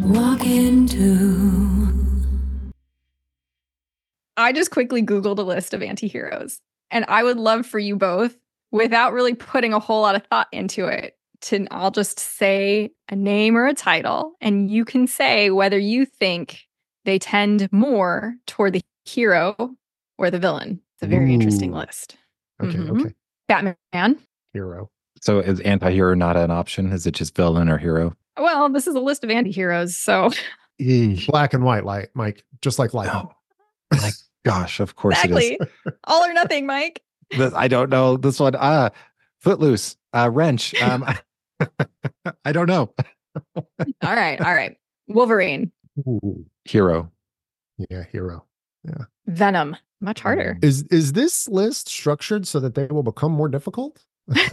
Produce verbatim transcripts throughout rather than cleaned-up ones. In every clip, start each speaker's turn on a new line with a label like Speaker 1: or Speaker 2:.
Speaker 1: Walk into.
Speaker 2: I just quickly Googled a list of anti-heroes, and I would love for you both, without really putting a whole lot of thought into it, to I'll just say a name or a title, and you can say whether you think they tend more toward the hero or the villain. It's a very
Speaker 3: Ooh.
Speaker 2: interesting list.
Speaker 3: Okay,
Speaker 2: Mhm.
Speaker 3: okay.
Speaker 2: Batman.
Speaker 3: Hero.
Speaker 4: So is anti-hero not an option? Is it just villain or hero?
Speaker 2: Well, this is a list of anti-heroes, so
Speaker 3: Black and white, light, Mike. Just like light.
Speaker 4: Oh, my gosh, of course
Speaker 2: exactly.
Speaker 4: it
Speaker 2: All or nothing, Mike.
Speaker 4: is. This- I don't know this one. Ah, Footloose, uh, Wrench. Um, I don't know.
Speaker 2: All right, all right. Wolverine.
Speaker 3: Ooh.
Speaker 4: Hero.
Speaker 3: Yeah, hero.
Speaker 2: Venom. Much harder.
Speaker 3: Is is this list structured so that they will become more difficult?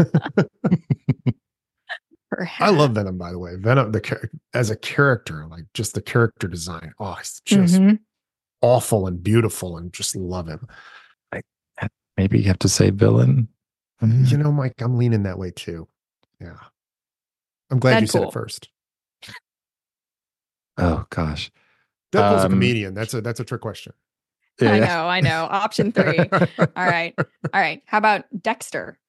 Speaker 2: Perhaps.
Speaker 3: I love Venom, by the way. Venom, the char- as a character, like just the character design. Oh, it's just
Speaker 2: Mhm.
Speaker 3: awful and beautiful, and just love him.
Speaker 4: Maybe you have to say villain.
Speaker 3: You know, Mike, I'm leaning that way too. Yeah, I'm glad you said
Speaker 2: Deadpool.
Speaker 3: it first.
Speaker 4: Oh gosh.
Speaker 3: Deadpool's a
Speaker 4: Um,
Speaker 3: comedian. That's a that's a trick question.
Speaker 2: I know, I know. Option three. All right. All right. How about Dexter?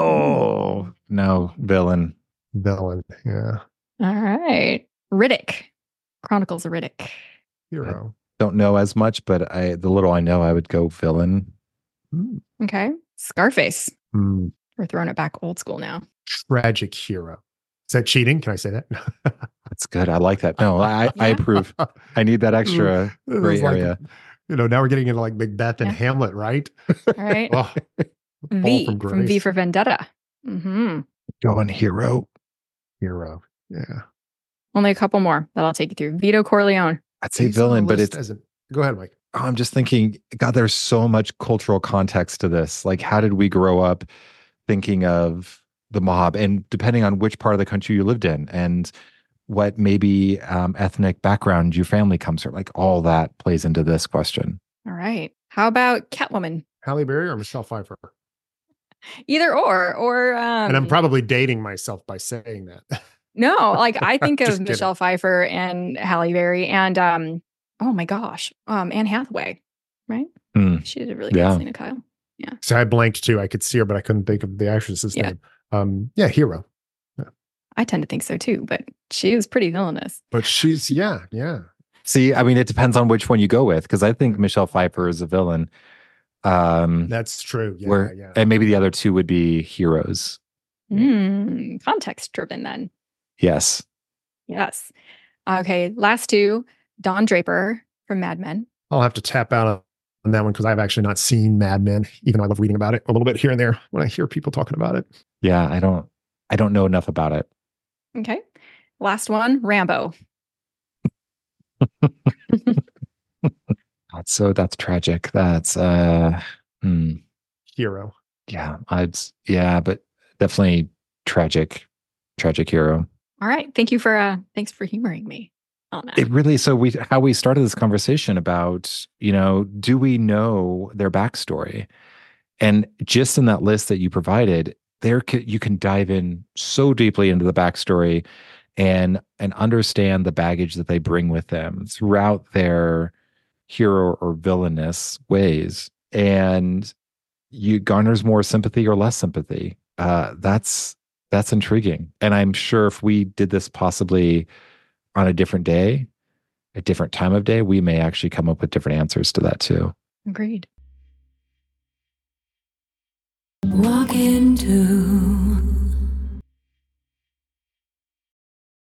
Speaker 4: Oh no, villain.
Speaker 3: Villain. Yeah,
Speaker 2: All right. Riddick. Chronicles of Riddick.
Speaker 3: hero.
Speaker 4: Don't know as much, but I the little I know, I would go villain.
Speaker 3: Mm.
Speaker 2: Okay. Scarface.
Speaker 3: Mm.
Speaker 2: We're throwing it back old school now.
Speaker 3: Tragic hero. Is that cheating? Can I say that?
Speaker 4: That's good. I like that. No, I, I
Speaker 2: Yeah.
Speaker 4: approve. I need that extra
Speaker 3: It
Speaker 4: gray
Speaker 3: was like,
Speaker 4: area.
Speaker 3: You know, now we're getting into like Macbeth and
Speaker 2: Yeah.
Speaker 3: Hamlet, right?
Speaker 2: All right.
Speaker 3: Oh,
Speaker 2: V
Speaker 3: from
Speaker 2: from, V
Speaker 3: grace.
Speaker 2: for Vendetta. hmm
Speaker 4: Going hero.
Speaker 3: hero. Yeah.
Speaker 2: Only a couple more that I'll take you through. Vito Corleone.
Speaker 4: I'd say
Speaker 3: He's on the
Speaker 4: villain, but
Speaker 3: list
Speaker 4: it's
Speaker 3: as a- go ahead, Mike.
Speaker 4: oh, I'm just thinking, God, there's so much cultural context to this. Like, how did we grow up thinking of the mob? And depending on which part of the country you lived in and what maybe um, ethnic background your family comes from, like all that plays into this question.
Speaker 2: All right. How about Catwoman?
Speaker 3: Halle Berry or Michelle Pfeiffer?
Speaker 2: Either or, or um,
Speaker 3: And I'm probably dating myself by saying that.
Speaker 2: no, like I think
Speaker 3: Just
Speaker 2: of
Speaker 3: kidding.
Speaker 2: Michelle Pfeiffer and Halle Berry and um, oh my gosh, um, Anne Hathaway, right?
Speaker 4: Hmm.
Speaker 2: She did a really good
Speaker 4: Yeah.
Speaker 2: Selena Kyle.
Speaker 3: So I blanked too. I could see her, but I couldn't think of the actress's
Speaker 2: Yeah.
Speaker 3: name. Um, yeah, hero.
Speaker 2: I tend to think so too, but she was pretty villainous.
Speaker 3: But she's yeah, yeah.
Speaker 4: See, I mean, it depends on which one you go with, because I think Michelle Pfeiffer is a villain. Um,
Speaker 3: That's true. Yeah,
Speaker 4: where,
Speaker 3: yeah.
Speaker 4: and maybe the other two would be heroes.
Speaker 2: Mm, context driven then.
Speaker 4: Yes.
Speaker 2: Yes. Okay. Last two, Don Draper from Mad Men.
Speaker 3: I'll have to tap out on that one because I've actually not seen Mad Men, even though I love reading about it a little bit here and there when I hear people talking about it.
Speaker 4: Yeah. I don't, I don't know enough about it.
Speaker 2: Okay. Last one, Rambo.
Speaker 4: That's so that's tragic. That's, uh, hmm.
Speaker 3: Hero.
Speaker 4: Yeah, I'd yeah, but definitely tragic, tragic hero.
Speaker 2: All right. Thank you for uh thanks for humoring me on that.
Speaker 4: It really so we how we started this conversation about, you know, do we know their backstory? And just in that list that you provided, there c- you can dive in so deeply into the backstory and and understand the baggage that they bring with them throughout their hero or villainous ways. And you garners more sympathy or less sympathy. Uh, that's that's intriguing. And I'm sure if we did this possibly on a different day, a different time of day, we may actually come up with different answers to that too.
Speaker 2: Agreed.
Speaker 1: Walk into.